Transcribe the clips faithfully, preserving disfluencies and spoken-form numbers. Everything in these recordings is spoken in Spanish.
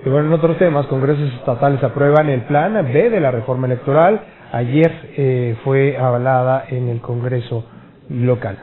Y bueno, en otros temas, congresos estatales aprueban el plan B de la reforma electoral. Ayer eh, fue avalada en el Congreso local.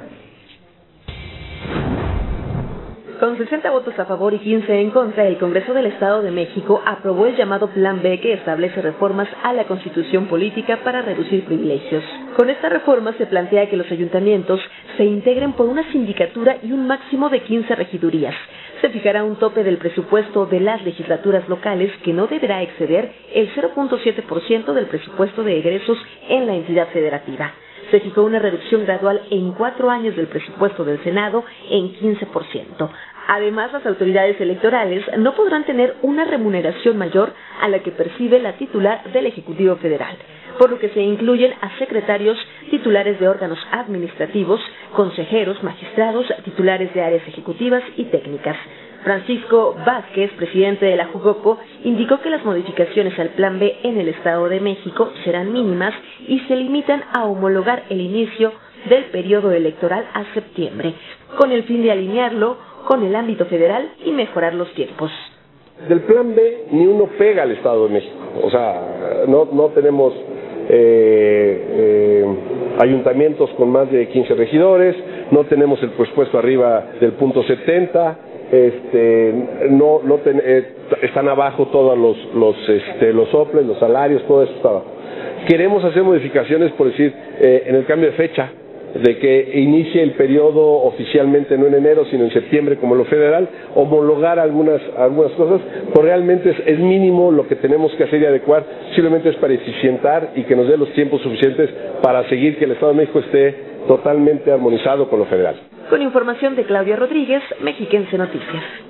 Con sesenta votos a favor y quince en contra, el Congreso del Estado de México aprobó el llamado Plan B, que establece reformas a la Constitución política para reducir privilegios. Con esta reforma se plantea que los ayuntamientos se integren por una sindicatura y un máximo de quince regidurías. Se fijará un tope del presupuesto de las legislaturas locales que no deberá exceder el cero punto siete por ciento del presupuesto de egresos en la entidad federativa. Se fijó una reducción gradual en cuatro años del presupuesto del Senado en quince por ciento. Además, las autoridades electorales no podrán tener una remuneración mayor a la que percibe la titular del Ejecutivo Federal, por lo que se incluyen a secretarios titulares de órganos administrativos, consejeros, magistrados, titulares de áreas ejecutivas y técnicas. Francisco Vázquez, presidente de la Jugopo, indicó que las modificaciones al Plan B en el Estado de México serán mínimas y se limitan a homologar el inicio del periodo electoral a septiembre, con el fin de alinearlo con el ámbito federal y mejorar los tiempos. Del Plan B ni uno pega al Estado de México, o sea, no, no tenemos eh, eh, ayuntamientos con más de quince regidores, no tenemos el presupuesto arriba del punto setenta, este, no, no ten, eh, están abajo todos los, los, este, los soples, los salarios, todo eso está abajo. Queremos hacer modificaciones, por decir, eh, en el cambio de fecha, de que inicie el periodo oficialmente no en enero, sino en septiembre como lo federal, homologar algunas algunas cosas, pues realmente es, es mínimo lo que tenemos que hacer y adecuar, simplemente es para eficientar y que nos dé los tiempos suficientes para seguir que el Estado de México esté totalmente armonizado con lo federal. Con información de Claudia Rodríguez, Mexiquense Noticias.